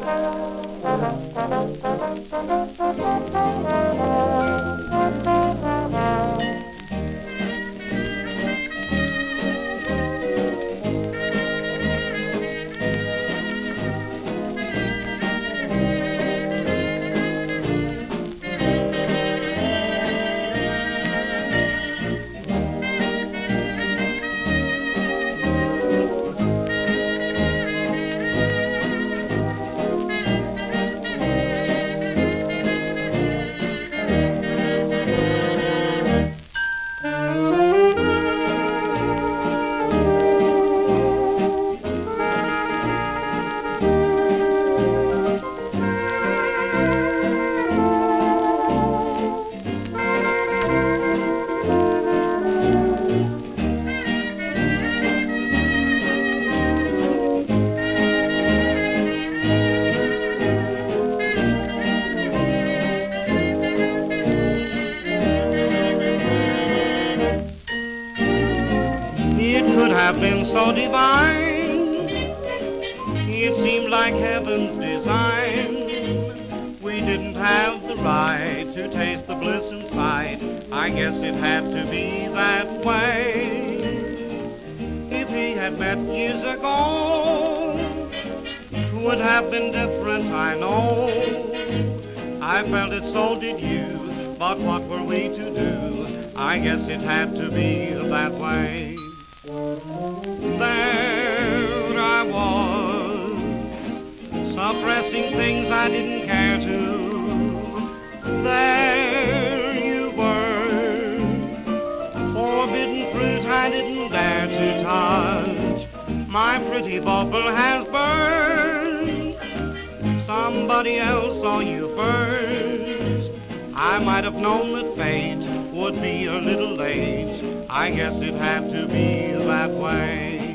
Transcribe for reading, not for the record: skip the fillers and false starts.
It could have been so divine. It seemed like heaven's design. We didn't have the right to taste the bliss inside. I guess it had to be that way. If he had met years ago, it would have been different, I know. I felt it, so did you. But what were we to do? I guess it had to be that way. There I was, suppressing things I didn't care to. There you were, forbidden fruit I didn't dare to touch. My pretty bubble has burned. Somebody else saw you first. I might have known that fate would be a little late. I guess it had to be that way.